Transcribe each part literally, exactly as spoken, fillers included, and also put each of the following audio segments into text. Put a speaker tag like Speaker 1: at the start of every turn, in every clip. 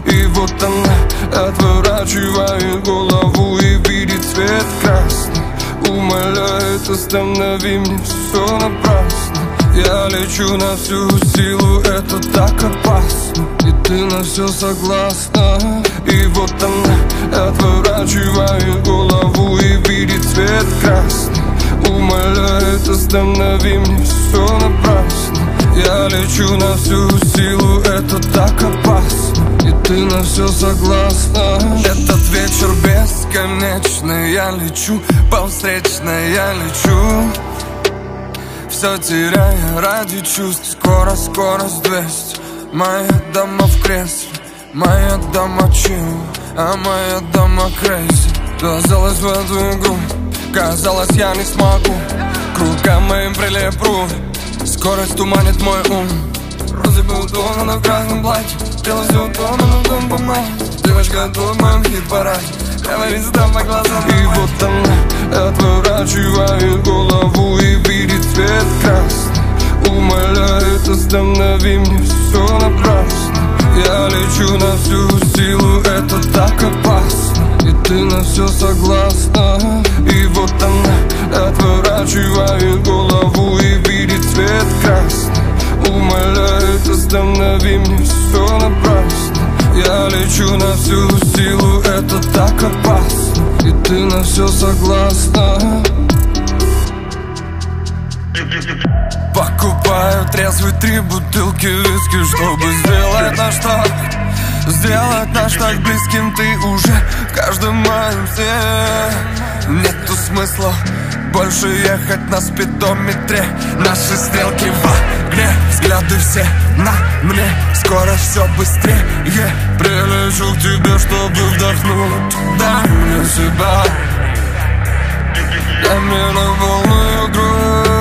Speaker 1: И вот она отворачивает голову и видит цвет красный. Умоляет, останови мне все напрасно. Я лечу на всю силу, это так опасно. И ты на все согласна. И вот она отворачивает голову и видит цвет красный. Умоляет, останови мне все напрасно. Я лечу на всю силу, это так опасно. И ты на все согласна. Этот вечер бесконечный. Я лечу по встречной, я лечу, все теряя ради чувств. Скоро скорость двести. Моя дама в кресле, моя дама чил, а моя дама крейзи. Казалось, в эту игру, казалось, я не смогу. Кругам моим прилепру, скорость туманит мой ум. Розы был дома в красном платье, дело все дома, но дом помал. Девочка тут в моем хит-параде, говорит, там по глазам. И вот она отворачивает голову и видит цвет красный. Умоляет, останови мне все напрасно. Я лечу на всю силу, это так опасно. И ты на все согласна. И вот она отворачивает голову и видит цвет красный. Умоляет, останови мне все напрасно. Я лечу на всю силу, это так опасно. И ты на все согласна. Покупаю трезвый три бутылки виски, чтобы сделать наш так, сделать наш так близким. Ты уже в каждом моем сне. Нету смысла больше ехать на спидометре. Наши стрелки в огне, взгляды все на мне. Скоро все быстрее. Прилечу к тебе, чтобы вдохнуть. Дай мне себя, дай мне на волну игру.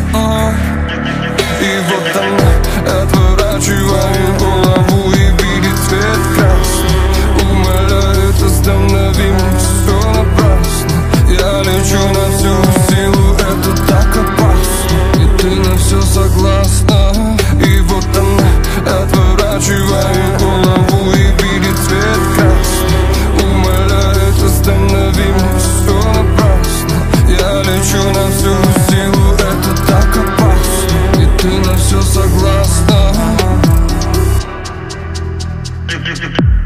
Speaker 1: И вот она отворачивает голову и видит цвет красный. Умоляет, останови мне все напрасно. Я лечу на всю силу, это так опасно. И ты на все согласна. И вот она отворачивает голову и видит цвет красный. Умоляет, останови мне все напрасно. Я лечу на всю силу, это так опасно. И ты на все согласна.